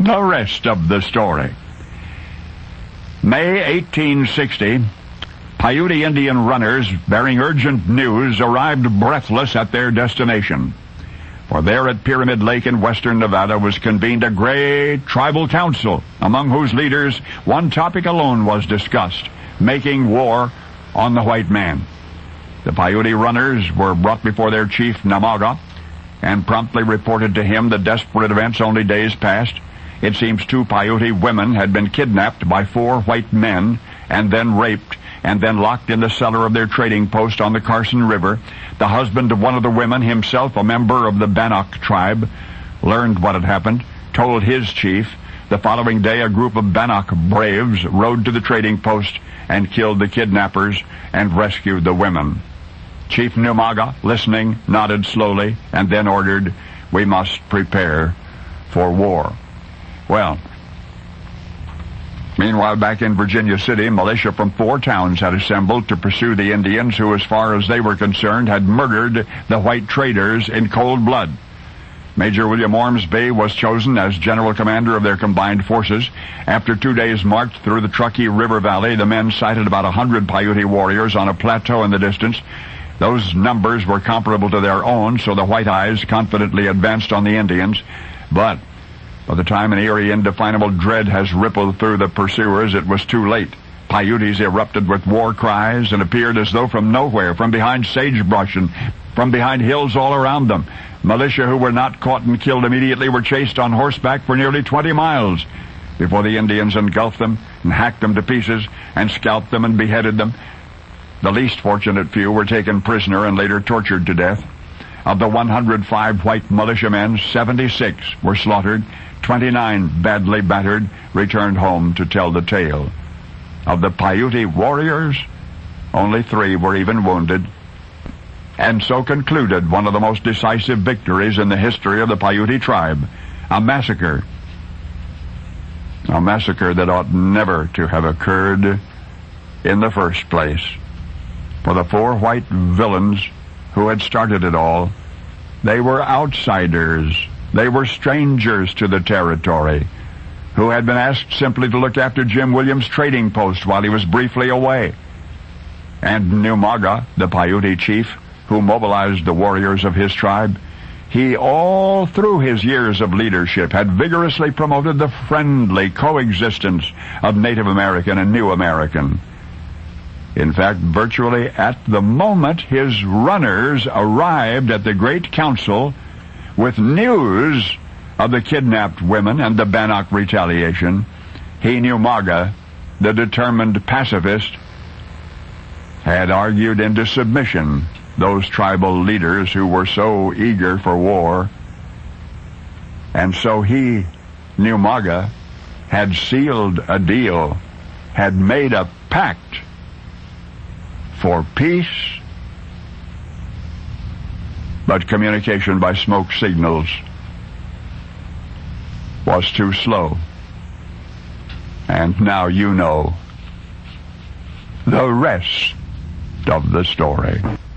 The rest of the story. May 1860, Paiute Indian runners bearing urgent news arrived breathless at their destination. For there at Pyramid Lake in western Nevada was convened a great tribal council, among whose leaders one topic alone was discussed: making war on the white man. The Paiute runners were brought before their chief Namaga and promptly reported to him the desperate events only days past. It seems 2 Paiute women had been kidnapped by 4 white men and then raped and then locked in the cellar of their trading post on the Carson River. The husband of one of the women, himself a member of the Bannock tribe, learned what had happened, told his chief. The following day, a group of Bannock braves rode to the trading post and killed the kidnappers and rescued the women. Chief Namaga, listening, nodded slowly and then ordered, "We must prepare for war." Well, meanwhile, back in Virginia City, militia from 4 towns had assembled to pursue the Indians who, as far as they were concerned, had murdered the white traders in cold blood. Major William Ormsby was chosen as general commander of their combined forces. After 2 days' march through the Truckee River Valley, the men sighted about 100 Paiute warriors on a plateau in the distance. Those numbers were comparable to their own, so the White Eyes confidently advanced on the Indians. But by the time an eerie, indefinable dread has rippled through the pursuers, it was too late. Paiutes erupted with war cries and appeared as though from nowhere, from behind sagebrush and from behind hills all around them. Militia who were not caught and killed immediately were chased on horseback for nearly 20 miles before the Indians engulfed them and hacked them to pieces and scalped them and beheaded them. The least fortunate few were taken prisoner and later tortured to death. Of the 105 white militiamen, 76 were slaughtered. 29 badly battered returned home to tell the tale. Of the Paiute warriors, only 3 were even wounded. And so concluded one of the most decisive victories in the history of the Paiute tribe, a massacre. A massacre that ought never to have occurred in the first place. For the 4 white villains who had started it all, they were outsiders. They were strangers to the territory, who had been asked simply to look after Jim Williams' trading post while he was briefly away. And Namaga, the Paiute chief, who mobilized the warriors of his tribe, he, all through his years of leadership, had vigorously promoted the friendly coexistence of Native American and New American. In fact, virtually at the moment his runners arrived at the Great Council with news of the kidnapped women and the Bannock retaliation, he, Namaga, the determined pacifist, had argued into submission those tribal leaders who were so eager for war. And so he, Namaga, had sealed a deal, had made a pact for peace. But communication by smoke signals was too slow. And now you know the rest of the story.